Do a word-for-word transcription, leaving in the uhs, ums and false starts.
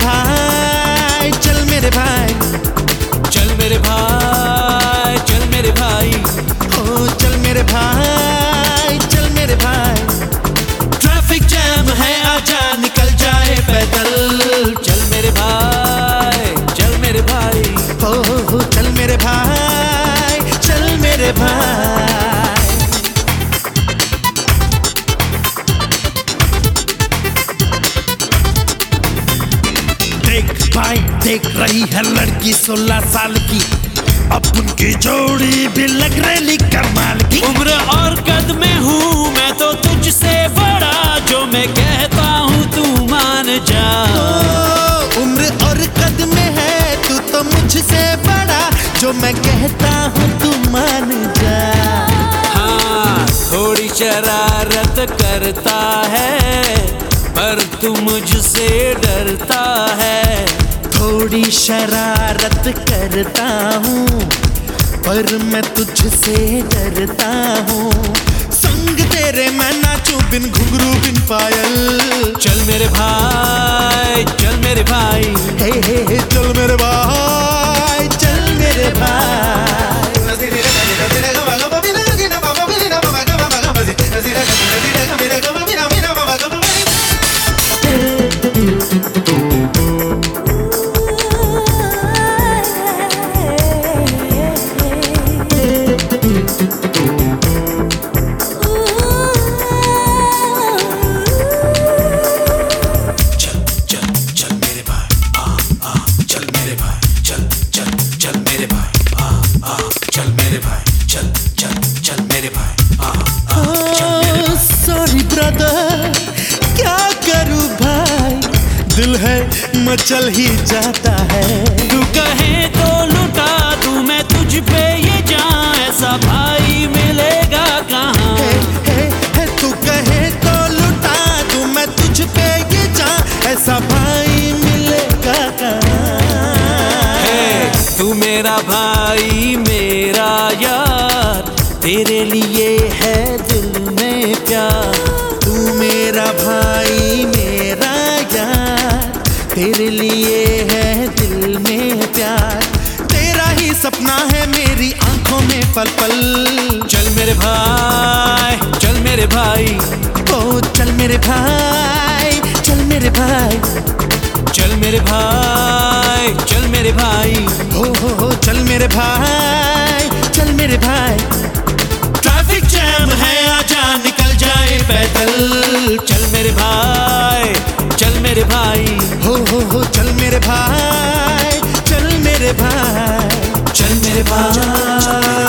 भाई चल मेरे भाई, चल मेरे भाई, चल मेरे भाई, ओ चल मेरे भाई, चल मेरे भाई। ट्रैफिक जैम है आजा निकल जाए पैदल, चल मेरे भाई, चल मेरे भाई, हो हो हो चल मेरे भाई, चल मेरे भाई। देख भाई देख रही है लड़की सोलह साल की, अब उनकी जोड़ी भी लग रही कमाल की। उम्र और कद में हूँ मैं तो तुझसे बड़ा, जो मैं कहता हूँ तू मान जा। ओ, उम्र और कद में है तू तो मुझसे बड़ा, जो मैं कहता हूँ तू मान जा। हाँ थोड़ी शरारत करता है, पर तू मुझसे डरता है। थोड़ी शरारत करता हूँ, पर मैं तुझसे डरता हूँ। संग तेरे मैं नाचूं बिन घुंघरू बिन पायल। चल मेरे भाई, चल मेरे भाई, हे हे हे चल मेरे भाई, चल मेरे भाई। सॉरी ब्रदर क्या करूं भाई, दिल है मचल ही जाता है। तू कहे तो लुटा दूं मैं तुझ पे ये जान, ऐसा भाई मिलेगा कहाँ। हे, हे, हे, तू कहे तो लुटा दूं मैं तुझ पे ये जान, ऐसा भाई मिलेगा कहाँ। हे, तू मेरा भाई मेरा यार, तेरे लिए है दिल में प्यार। तू मेरा भाई मेरा यार, तेरे लिए है दिल में प्यार। तेरा ही सपना है मेरी आंखों में पल पल। चल मेरे भाई, चल मेरे भाई, ओ चल मेरे भाई, चल मेरे भाई, चल मेरे भाई, चल मेरे भाई, हो हो हो चल मेरे भाई, चल मेरे भाई। ट्रैफिक जैम है आजा निकल जाए पैदल। चल मेरे भाई, चल मेरे भाई, हो हो हो चल मेरे भाई, चल मेरे भाई, चल मेरे भाई।